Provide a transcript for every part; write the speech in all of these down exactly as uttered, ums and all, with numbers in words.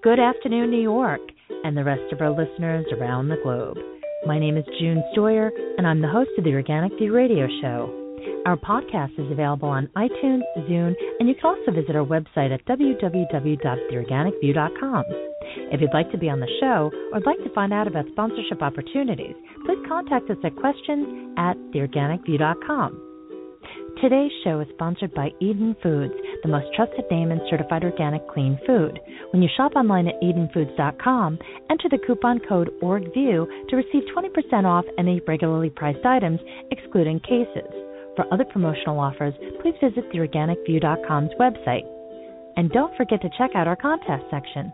Good afternoon, New York, and the rest of our listeners around the globe. My name is June Stoyer, and I'm the host of the Organic View Radio Show. Our podcast is available on iTunes, Zune, and you can also visit our website at w w w dot the organic view dot com. If you'd like to be on the show or would like to find out about sponsorship opportunities, please contact us at questions at the organic view dot com. Today's show is sponsored by Eden Foods, the most trusted name in certified organic clean food. When you shop online at eden foods dot com, enter the coupon code ORGVIEW to receive twenty percent off any regularly priced items, excluding cases. For other promotional offers, please visit the organic view dot com's website. And don't forget to check out our contest section.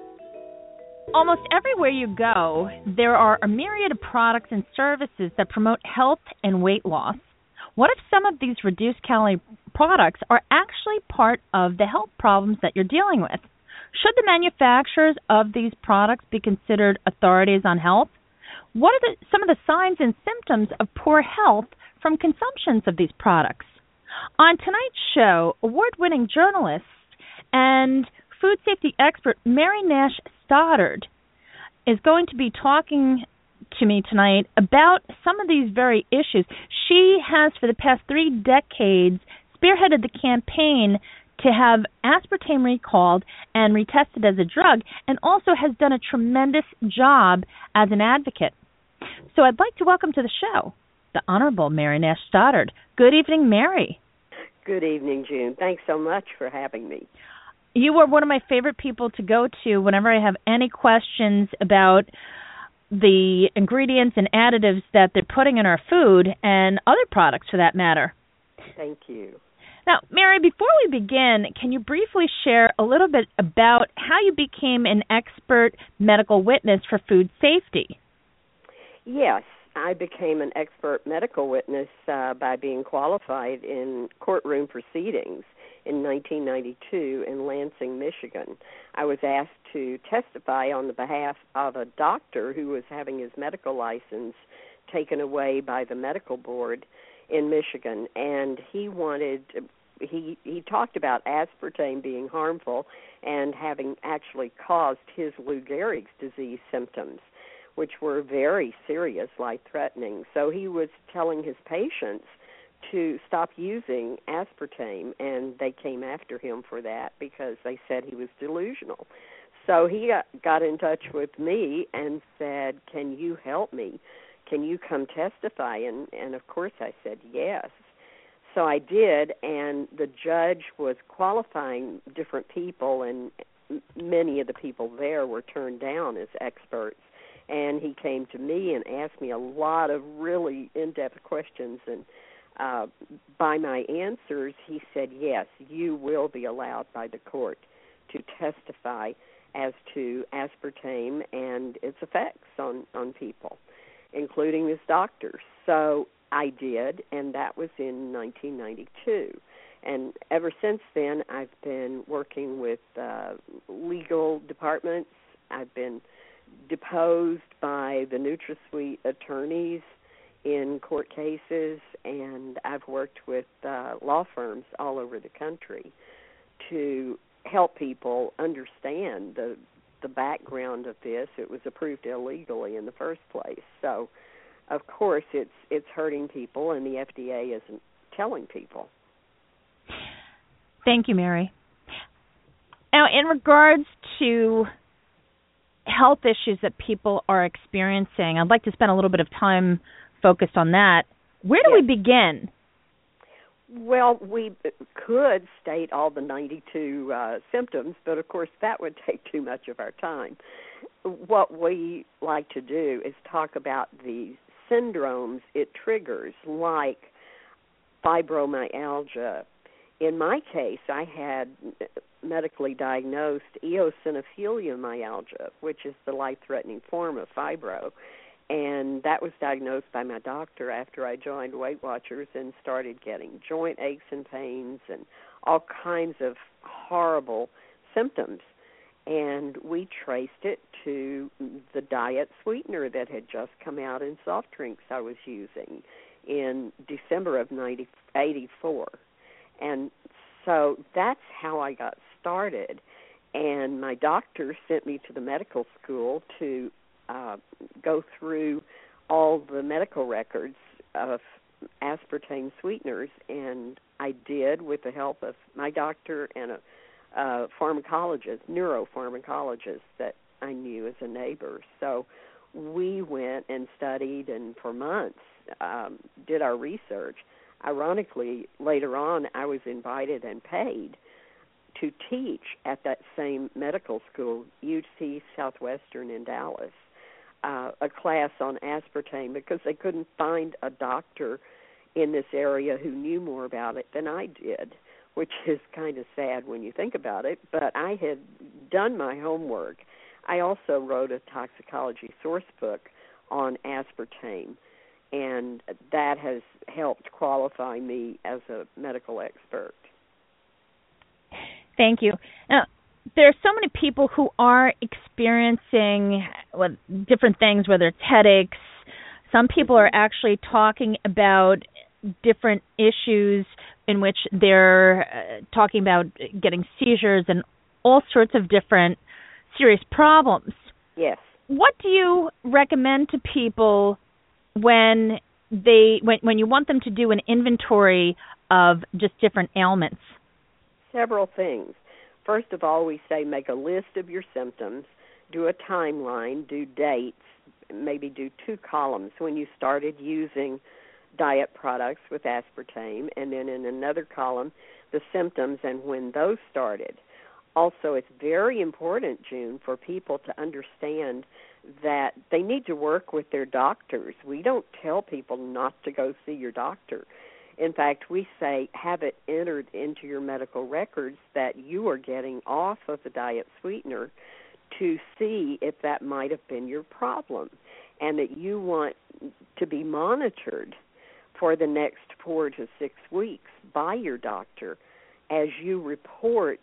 Almost everywhere you go, there are a myriad of products and services that promote health and weight loss. What if some of these reduced-calorie products are actually part of the health problems that you're dealing with? Should the manufacturers of these products be considered authorities on health? What are the, some of the signs and symptoms of poor health from consumptions of these products? On tonight's show, award-winning journalist and food safety expert Mary Nash Stoddard is going to be talking to me tonight about some of these very issues. She has, for the past three decades, spearheaded the campaign to have aspartame recalled and retested as a drug, and also has done a tremendous job as an advocate. So I'd like to welcome to the show the Honorable Mary Nash Stoddard. Good evening, Mary. Good evening, June. Thanks so much for having me. You are one of my favorite people to go to whenever I have any questions about the ingredients and additives that they're putting in our food and other products for that matter. Thank you. Now, Mary, before we begin, can you briefly share a little bit about how you became an expert medical witness for food safety? Yes, I became an expert medical witness uh, by being qualified in courtroom proceedings in nineteen ninety-two in Lansing, Michigan. I was asked to testify on the behalf of a doctor who was having his medical license taken away by the medical board in Michigan, and he wanted he he talked about aspartame being harmful and having actually caused his Lou Gehrig's disease symptoms, which were very serious, life-threatening. So he was telling his patients to stop using aspartame, and they came after him for that because they said he was delusional. So he got, got in touch with me and said, can you help me? Can you come testify? And, and of course I said yes. So I did, and the judge was qualifying different people, and many of the people there were turned down as experts. And he came to me and asked me a lot of really in-depth questions, and Uh, by my answers, he said, yes, you will be allowed by the court to testify as to aspartame and its effects on, on people, including this doctor. So I did, and that was in nineteen ninety-two. And ever since then, I've been working with uh, legal departments. I've been deposed by the NutraSweet attorneys in court cases, and I've worked with uh, law firms all over the country to help people understand the the background of this. It was approved illegally in the first place. So, of course, it's it's hurting people, and the F D A isn't telling people. Thank you, Mary. Now, in regards to health issues that people are experiencing, I'd like to spend a little bit of time focused on that. Where do yes. we begin? Well, we could state all the ninety-two uh, symptoms, but of course that would take too much of our time. What we like to do is talk about the syndromes it triggers, like fibromyalgia. In my case, I had medically diagnosed eosinophilia myalgia, which is the life-threatening form of fibro. And that was diagnosed by my doctor after I joined Weight Watchers and started getting joint aches and pains and all kinds of horrible symptoms. And we traced it to the diet sweetener that had just come out in soft drinks I was using in December of nineteen eighty-four. And so that's how I got started. And my doctor sent me to the medical school to uh, go through all the medical records of aspartame sweeteners, and I did with the help of my doctor and a, a pharmacologist, neuropharmacologist that I knew as a neighbor. So we went and studied, and for months um, did our research. Ironically, later on, I was invited and paid to teach at that same medical school, U C Southwestern in Dallas, uh, a class on aspartame, because they couldn't find a doctor in this area who knew more about it than I did, which is kind of sad when you think about it. But I had done my homework. I also wrote a toxicology source book on aspartame, and that has helped qualify me as a medical expert. Thank you. Now, there are so many people who are experiencing well, different things, whether it's headaches. Some people are actually talking about different issues in which they're uh, talking about getting seizures and all sorts of different serious problems. Yes. What do you recommend to people when they when when you want them to do an inventory of just different ailments? Several things. First of all, we say make a list of your symptoms, do a timeline, do dates, maybe do two columns when you started using diet products with aspartame, and then in another column, the symptoms and when those started. Also, it's very important, June, for people to understand that they need to work with their doctors. We don't tell people not to go see your doctor. In fact, we say have it entered into your medical records that you are getting off of the diet sweetener to see if that might have been your problem, and that you want to be monitored for the next four to six weeks by your doctor as you report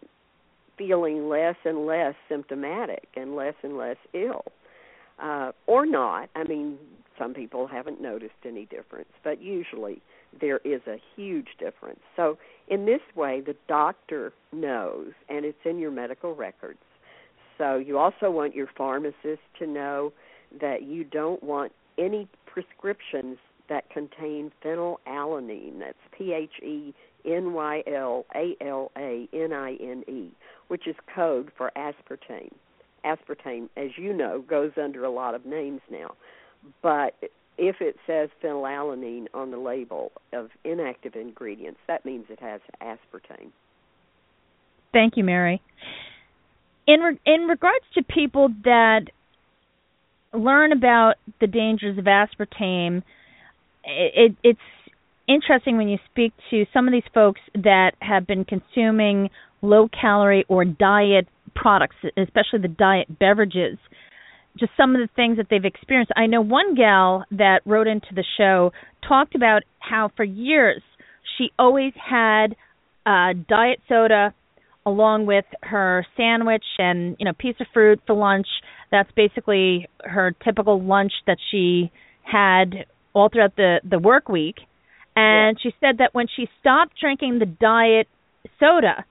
feeling less and less symptomatic and less and less ill. Uh, or not. I mean, some people haven't noticed any difference, but usually there is a huge difference. So in this way, the doctor knows, and it's in your medical records. So you also want your pharmacist to know that you don't want any prescriptions that contain phenylalanine. That's P H E N Y L A L A N I N E, which is code for aspartame. Aspartame, as you know, goes under a lot of names now. But if it says phenylalanine on the label of inactive ingredients, that means it has aspartame. Thank you, Mary. In re- in regards to people that learn about the dangers of aspartame, it, it, it's interesting when you speak to some of these folks that have been consuming low-calorie or diet products, especially the diet beverages, just some of the things that they've experienced. I know one gal that wrote into the show talked about how for years she always had uh, diet soda along with her sandwich and, you know, piece of fruit for lunch. That's basically her typical lunch that she had all throughout the, the work week. And yeah. She said that when she stopped drinking the diet soda,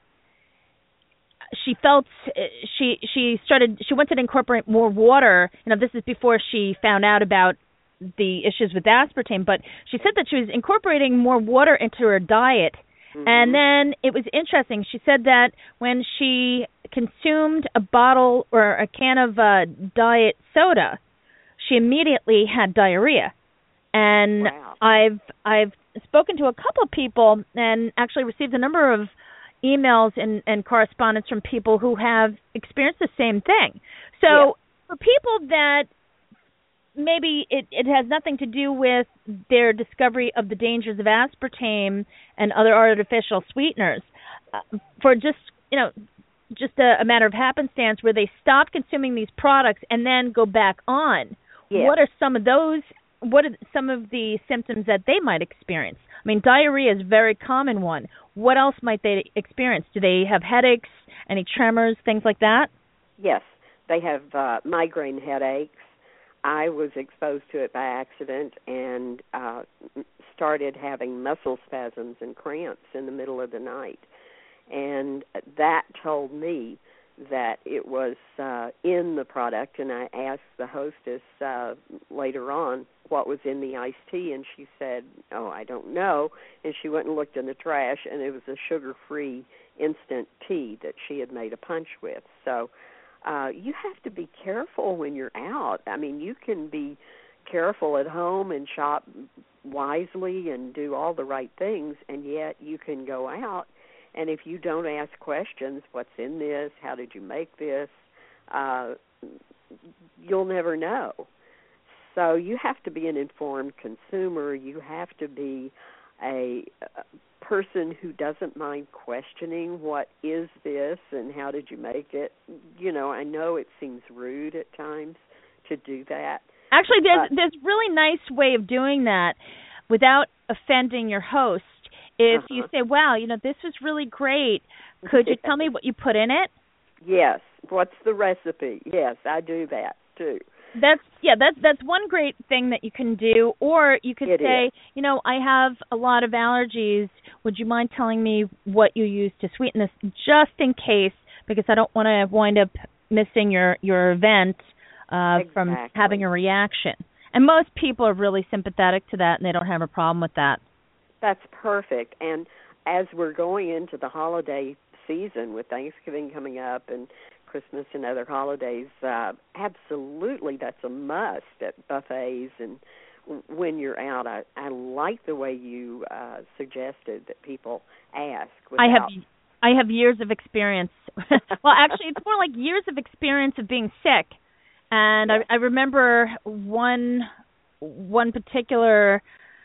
she felt she she started she wanted to incorporate more water. You know, this is before she found out about the issues with aspartame, but she said that she was incorporating more water into her diet. Mm-hmm. And then it was interesting. She said that when she consumed a bottle or a can of uh, diet soda, she immediately had diarrhea. And wow. I've I've spoken to a couple of people and actually received a number of emails and, and correspondence from people who have experienced the same thing. So yeah. For people that maybe it, it has nothing to do with their discovery of the dangers of aspartame and other artificial sweeteners, uh, for just, you know, just a, a matter of happenstance where they stop consuming these products and then go back on, yeah. What are some of those, what are some of the symptoms that they might experience? I mean, diarrhea is a very common one. What else might they experience? Do they have headaches, any tremors, things like that? Yes, they have uh, migraine headaches. I was exposed to it by accident and uh, started having muscle spasms and cramps in the middle of the night. And that told me that it was uh, in the product, and I asked the hostess uh, later on what was in the iced tea, and she said, oh, I don't know, and she went and looked in the trash, and it was a sugar-free instant tea that she had made a punch with. So uh, you have to be careful when you're out. I mean, you can be careful at home and shop wisely and do all the right things, and yet you can go out, and if you don't ask questions, what's in this, how did you make this, uh, you'll never know. So you have to be an informed consumer. You have to be a, a person who doesn't mind questioning what is this and how did you make it. You know, I know it seems rude at times to do that. Actually, there's but, there's a really nice way of doing that without offending your host. If uh-huh. you say, wow, you know, this was really great, could you tell me what you put in it? Yes. What's the recipe? Yes, I do that too. That's yeah, that's that's one great thing that you can do. Or you could it say, is. you know, I have a lot of allergies. Would you mind telling me what you use to sweeten this, just in case, because I don't want to wind up missing your your event uh, exactly. from having a reaction. And most people are really sympathetic to that, and they don't have a problem with that. That's perfect. And as we're going into the holiday season with Thanksgiving coming up and Christmas and other holidays, uh, absolutely that's a must at buffets and when you're out. I, I like the way you uh, suggested that people ask. Without... I have I have years of experience. Well, actually, it's more like years of experience of being sick. And yeah. I, I remember one one particular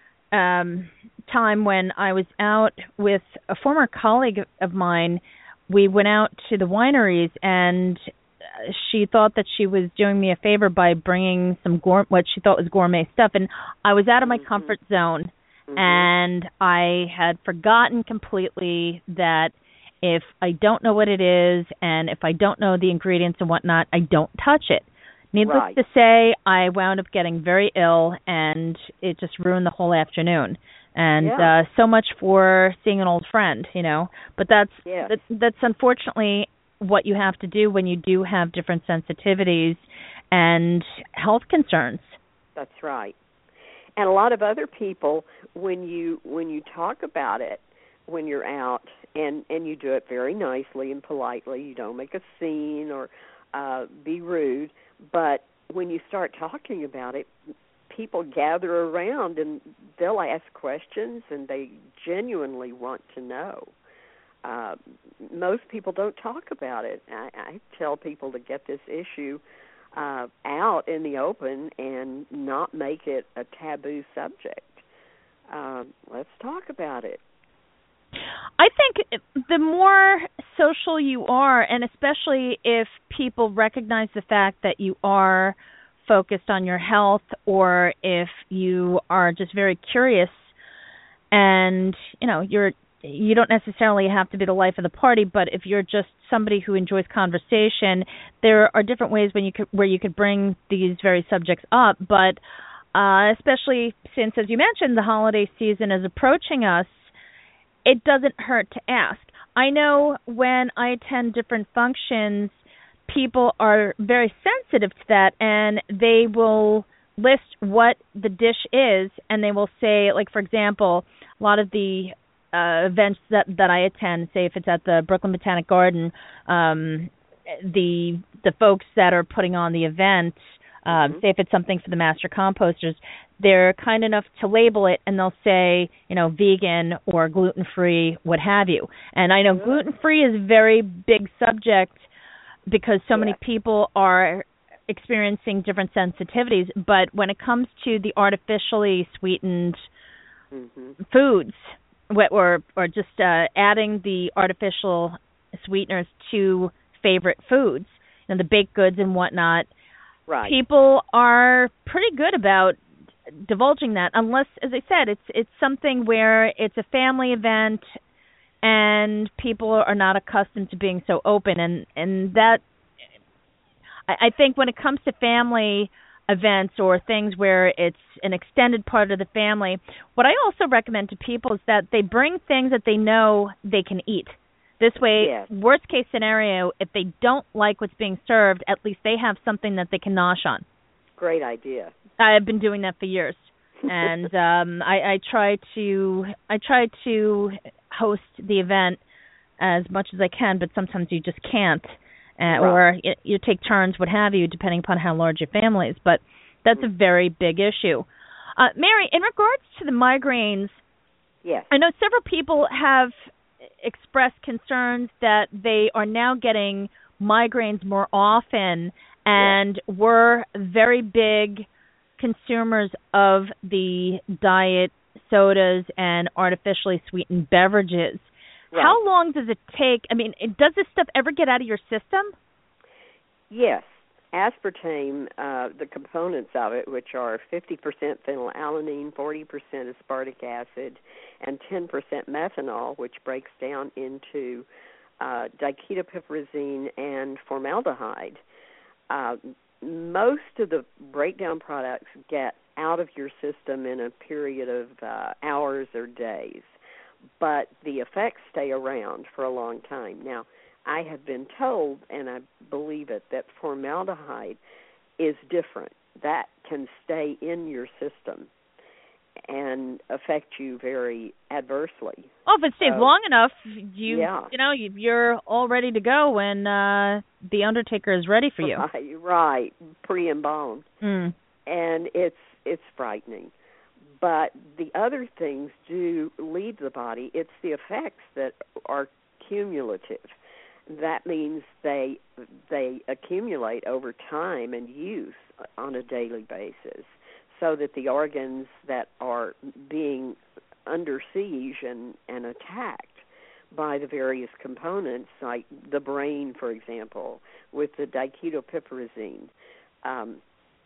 um, time when I was out with a former colleague of mine. We went out to the wineries, and she thought that she was doing me a favor by bringing some gour- what she thought was gourmet stuff. And I was out of my mm-hmm. comfort zone, mm-hmm. and I had forgotten completely that if I don't know what it is and if I don't know the ingredients and whatnot, I don't touch it. Needless right. to say, I wound up getting very ill, and it just ruined the whole afternoon. And yeah. uh, so much for seeing an old friend, you know. But that's yes. that, that's unfortunately what you have to do when you do have different sensitivities and health concerns. That's right. And a lot of other people, when you when you talk about it, when you're out, and, and you do it very nicely and politely, you don't make a scene or uh, be rude, but when you start talking about it, people gather around and they'll ask questions and they genuinely want to know. Uh, most people don't talk about it. I, I tell people to get this issue uh, out in the open and not make it a taboo subject. Um, let's talk about it. I think the more social you are, and especially if people recognize the fact that you are focused on your health, or if you are just very curious and, you know, you're you don't necessarily have to be the life of the party, but if you're just somebody who enjoys conversation, there are different ways when you could, where you could bring these very subjects up. But uh, especially since, as you mentioned, the holiday season is approaching us, it doesn't hurt to ask. I know when I attend different functions, people are very sensitive to that, and they will list what the dish is, and they will say, like, for example, a lot of the uh, events that, that I attend, say if it's at the Brooklyn Botanic Garden, um, the the folks that are putting on the event, um, mm-hmm. say if it's something for the master composters, they're kind enough to label it, and they'll say, you know, vegan or gluten-free, what have you. And I know mm-hmm. gluten-free is a very big subject because so yeah. many people are experiencing different sensitivities. But when it comes to the artificially sweetened mm-hmm. foods, or or just uh, adding the artificial sweeteners to favorite foods, you know, the baked goods and whatnot, right. people are pretty good about divulging that, unless, as I said, it's it's something where it's a family event and people are not accustomed to being so open, and and that I, I think when it comes to family events or things where it's an extended part of the family, what I also recommend to people is that they bring things that they know they can eat. This way, yes. worst case scenario, if they don't like what's being served, at least they have something that they can nosh on. Great idea. I've been doing that for years, and um, I, I try to I try to host the event as much as I can, but sometimes you just can't, uh, right. or you, you take turns, what have you, depending upon how large your family is. But that's mm-hmm. a very big issue. Uh, Mary, in regards to the migraines, yes. I know several people have expressed concerns that they are now getting migraines more often, and yes. we're very big consumers of the diet sodas and artificially sweetened beverages. Right. How long does it take? I mean, does this stuff ever get out of your system? Yes. Aspartame, uh, the components of it, which are fifty percent phenylalanine, forty percent aspartic acid, and ten percent methanol, which breaks down into uh, diketopiperazine and formaldehyde. Uh, most of the breakdown products get out of your system in a period of uh, hours or days, but the effects stay around for a long time. Now, I have been told, and I believe it, that formaldehyde is different. That can stay in your system and affect you very adversely. Oh, if it stays so, long enough, you yeah. you know you, you're all ready to go when uh, the Undertaker is ready for you. Right, right, pre-embalmed, mm. and it's it's frightening. But the other things do leave the body. It's the effects that are cumulative. That means they they accumulate over time and use on a daily basis, so that the organs that are being under siege and, and attacked by the various components, like the brain, for example, with the diketopiperazine. Um,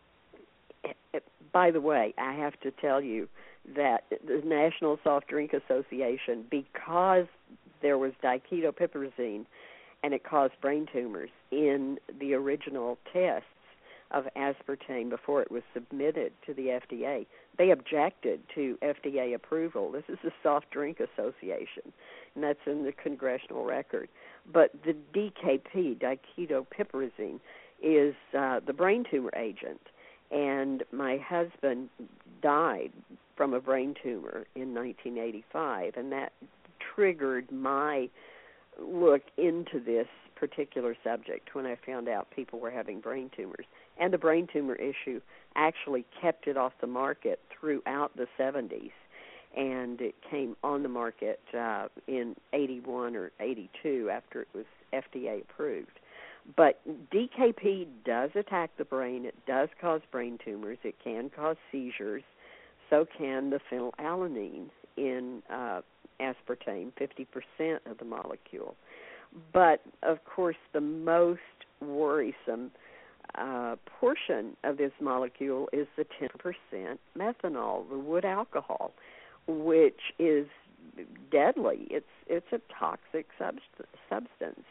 by the way, I have to tell you that the National Soft Drink Association, because there was diketopiperazine, and it caused brain tumors in the original tests of aspartame before it was submitted to the F D A. They objected to F D A approval. This is the Soft Drink Association, and that's in the congressional record. But the D K P, diketopiperazine, is uh, the brain tumor agent, and my husband died from a brain tumor in nineteen eighty-five, and that triggered my look into this particular subject when I found out people were having brain tumors. And the brain tumor issue actually kept it off the market throughout the seventies, and it came on the market uh, in eighty-one or eighty-two after it was F D A approved. But D K P does attack the brain. It does cause brain tumors. It can cause seizures. So can the phenylalanine in uh, aspartame, fifty percent of the molecule. But, of course, the most worrisome uh, portion of this molecule is the ten percent methanol, the wood alcohol, which is deadly. It's it's a toxic subst- substance.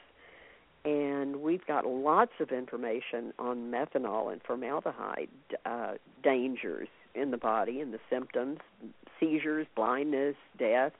And we've got lots of information on methanol and formaldehyde uh, dangers in the body and the symptoms, seizures, blindness, death,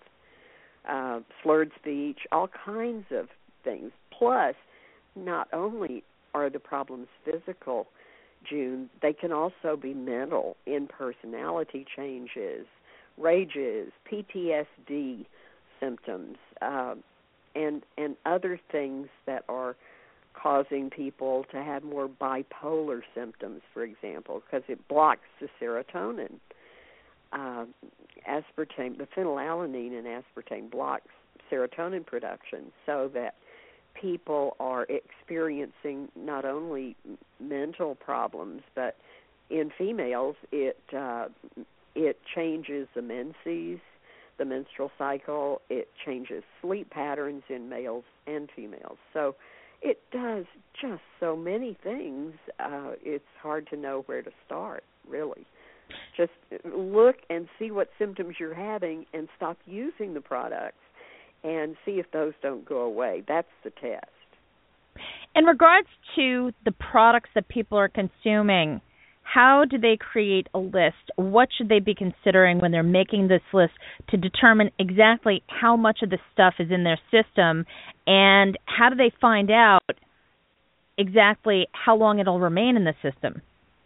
uh, slurred speech, all kinds of things. Plus, not only are the problems physical, June, they can also be mental, in personality changes, rages, P T S D symptoms, uh, and and other things that are causing people to have more bipolar symptoms, for example, because it blocks the serotonin. Uh, aspartame, the phenylalanine in aspartame blocks serotonin production, so that people are experiencing not only mental problems, but in females, it uh, it changes the menses, the menstrual cycle. It changes sleep patterns in males and females. So it does just so many things. Uh, it's hard to know where to start, really. Just look and see what symptoms you're having and stop using the products and see if those don't go away. That's the test. In regards to the products that people are consuming, how do they create a list? What should they be considering when they're making this list to determine exactly how much of the stuff is in their system, and how do they find out exactly how long it'll remain in the system?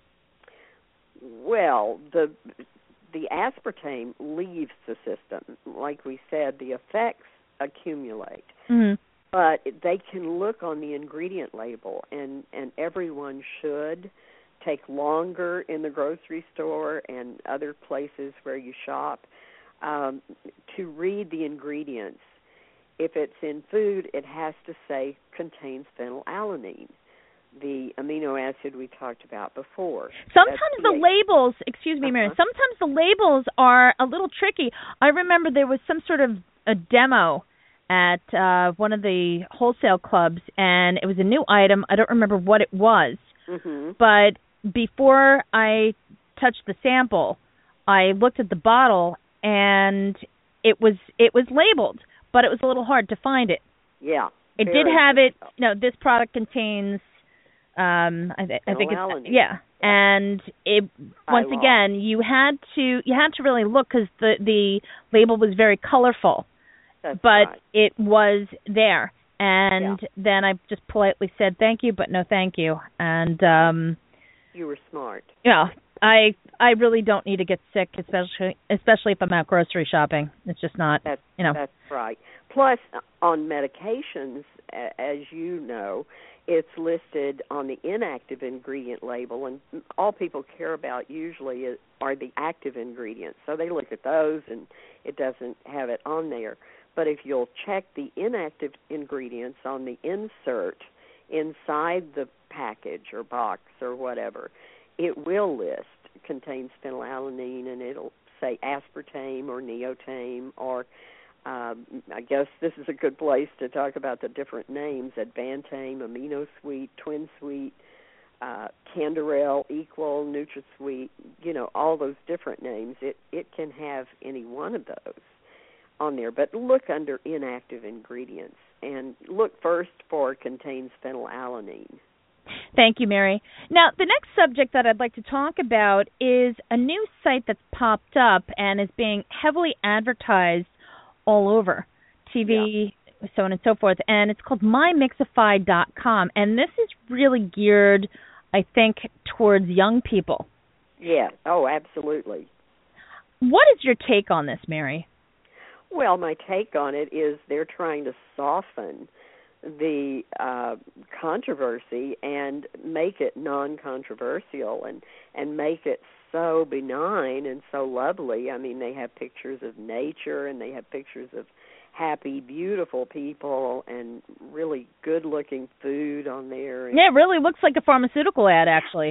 Well, the the aspartame leaves the system. Like we said, the effects accumulate. Mm-hmm. But they can look on the ingredient label, and, and everyone should take longer in the grocery store and other places where you shop um, to read the ingredients. If it's in food, it has to say contains phenylalanine, the amino acid we talked about before. Sometimes the labels, excuse me, Mary, uh-huh. sometimes the labels are a little tricky. I remember there was some sort of a demo at uh, one of the wholesale clubs, and it was a new item. I don't remember what it was, mm-hmm. but before I touched the sample, I looked at the bottle, and it was it was labeled, but it was a little hard to find it. Yeah, it did have it. You know, this product contains. Um, I, th- I think it's yeah, and it once again you had to you had to really look because the the label was very colorful. That's but right. It was there, and yeah. then I just politely said thank you, but no thank you. And um, you were smart. Yeah, I I really don't need to get sick, especially especially if I'm out grocery shopping. It's just not. That's, you know. That's right. Plus, on medications, as you know, it's listed on the inactive ingredient label, and all people care about usually are the active ingredients. So they look at those, and it doesn't have it on there. But if you'll check the inactive ingredients on the insert inside the package or box or whatever, it will list contains phenylalanine, and it'll say aspartame or neotame, or um, I guess this is a good place to talk about the different names: Advantame, AminoSweet, TwinSweet, uh, Canderel, Equal, NutraSweet. You know, all those different names. It it can have any one of those on there, but look under inactive ingredients and look first for contains phenylalanine. Thank you, Mary. Now, the next subject that I'd like to talk about is a new site that's popped up and is being heavily advertised all over T V, yeah. so on and so forth, and it's called my mixify dot com, and this is really geared, I think, towards young people. Yeah, oh, absolutely. What is your take on this, Mary? Well, my take on it is they're trying to soften the uh, controversy and make it non-controversial and, and make it so benign and so lovely. I mean, they have pictures of nature, and they have pictures of happy, beautiful people and really good-looking food on there. Yeah, it really looks like a pharmaceutical ad, actually.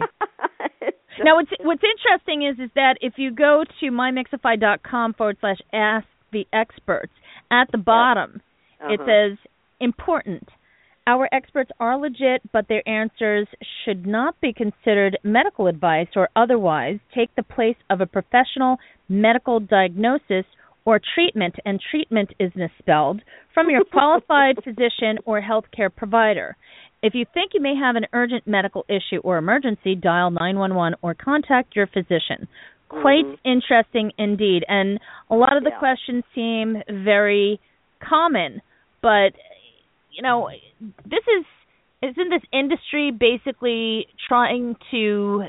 Now, what's, what's interesting is, is that if you go to my mixify dot com forward slash ask the experts, at the bottom, uh-huh. it says, important. Our experts are legit, but their answers should not be considered medical advice or otherwise take the place of a professional medical diagnosis or treatment, and treatment is misspelled, from your qualified physician or healthcare provider. If you think you may have an urgent medical issue or emergency, dial nine one one or contact your physician. Quite mm-hmm. interesting indeed. And a lot of the yeah. questions seem very common, but, you know, this is, isn't this industry basically trying to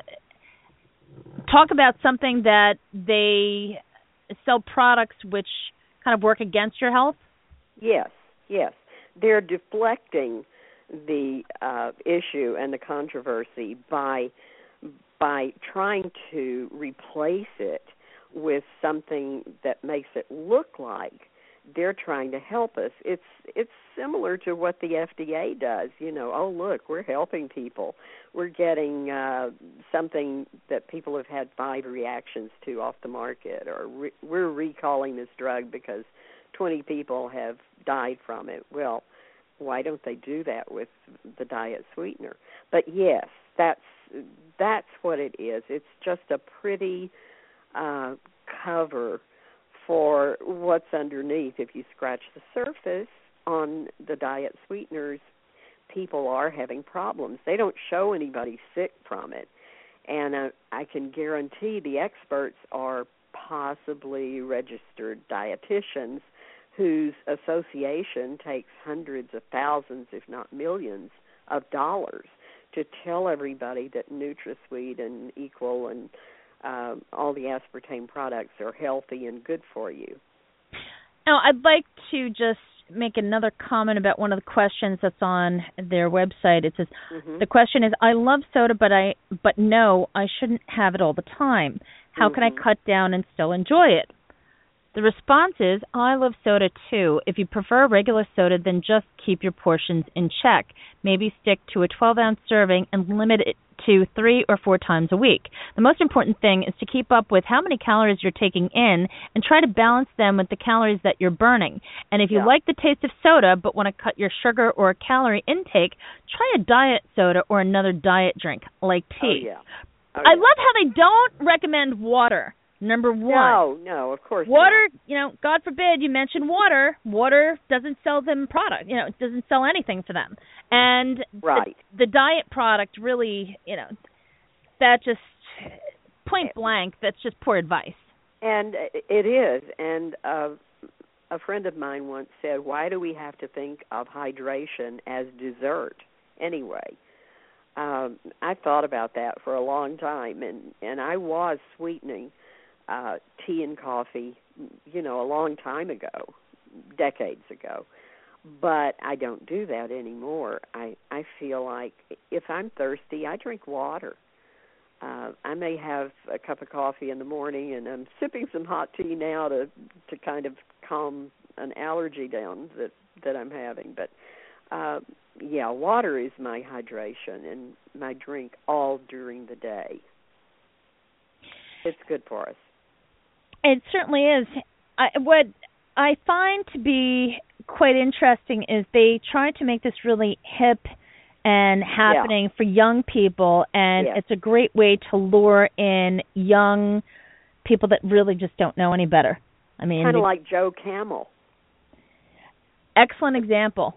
talk about something that they sell products which kind of work against your health? Yes, yes. They're deflecting the uh, issue and the controversy by by trying to replace it with something that makes it look like they're trying to help us. It's it's similar to what the F D A does. You know, oh, look, we're helping people. We're getting uh, something that people have had five reactions to off the market, or re- we're recalling this drug because twenty people have died from it. Well, why don't they do that with the diet sweetener? But yes, that's that's what it is. It's just a pretty uh, cover for what's underneath. If you scratch the surface on the diet sweeteners, people are having problems. They don't show anybody sick from it. And uh, I can guarantee the experts are possibly registered dietitians whose association takes hundreds of thousands, if not millions, of dollars to tell everybody that NutraSweet and Equal and uh, all the aspartame products are healthy and good for you. Now, I'd like to just make another comment about one of the questions that's on their website. It says, mm-hmm. the question is, I love soda, but I but no, I shouldn't have it all the time. How mm-hmm. can I cut down and still enjoy it? The response is, I love soda too. If you prefer regular soda, then just keep your portions in check. Maybe stick to a twelve-ounce serving and limit it to three or four times a week. The most important thing is to keep up with how many calories you're taking in and try to balance them with the calories that you're burning. And if you yeah. like the taste of soda but want to cut your sugar or calorie intake, try a diet soda or another diet drink like tea. Oh, yeah. Oh, I yeah. love how they don't recommend water. Number one. No, no, of course water, not. you know, God forbid you mention water. Water doesn't sell them product. You know, it doesn't sell anything for them. And right. the, the diet product really, you know, that just, point blank, that's just poor advice. And it is. And uh, a friend of mine once said, why do we have to think of hydration as dessert anyway? Um, I thought about that for a long time, and, and I was sweetening Uh, tea and coffee, you know, a long time ago, decades ago. But I don't do that anymore. I, I feel like if I'm thirsty, I drink water. Uh, I may have a cup of coffee in the morning, and I'm sipping some hot tea now to, to kind of calm an allergy down that, that I'm having. But, uh, yeah, water is my hydration and my drink all during the day. It's good for us. It certainly is. I, what I find to be quite interesting is they try to make this really hip and happening yeah. for young people, and yeah. it's a great way to lure in young people that really just don't know any better. I mean, kind of like Joe Camel. Excellent example.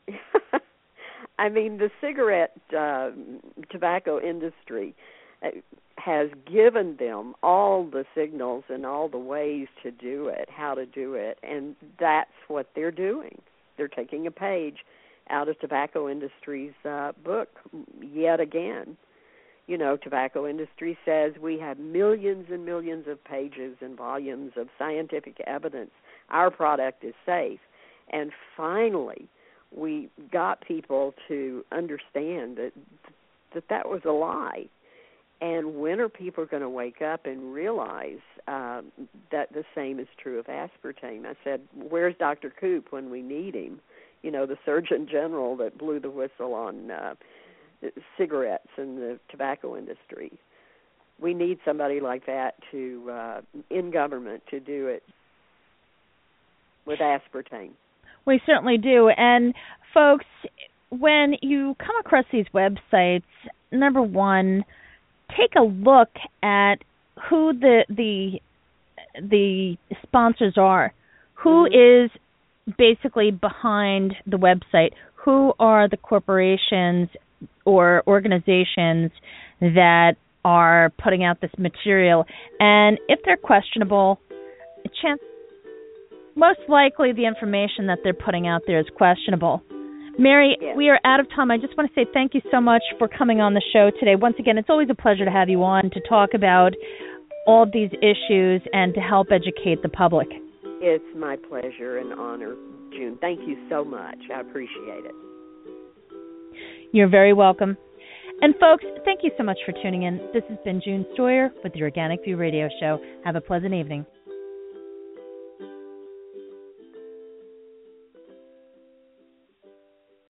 I mean, the cigarette uh, tobacco industry has given them all the signals and all the ways to do it, how to do it, and that's what they're doing. They're taking a page out of tobacco industry's uh, book yet again. You know, tobacco industry says we have millions and millions of pages and volumes of scientific evidence. Our product is safe. And finally, we got people to understand that that, that was a lie. And when are people going to wake up and realize um, that the same is true of aspartame? I said, where's Doctor Koop when we need him? You know, the Surgeon General that blew the whistle on uh, cigarettes and the tobacco industry. We need somebody like that to uh, in government to do it with aspartame. We certainly do. And, folks, when you come across these websites, number one, take a look at who the the the sponsors are. Who mm-hmm. is basically behind the website? Who are the corporations or organizations that are putting out this material? And if they're questionable, a chance, most likely the information that they're putting out there is questionable. Mary, yes. we are out of time. I just want to say thank you so much for coming on the show today. Once again, it's always a pleasure to have you on to talk about all of these issues and to help educate the public. It's my pleasure and honor, June. Thank you so much. I appreciate it. You're very welcome. And, folks, thank you so much for tuning in. This has been June Stoyer with the Organic View Radio Show. Have a pleasant evening.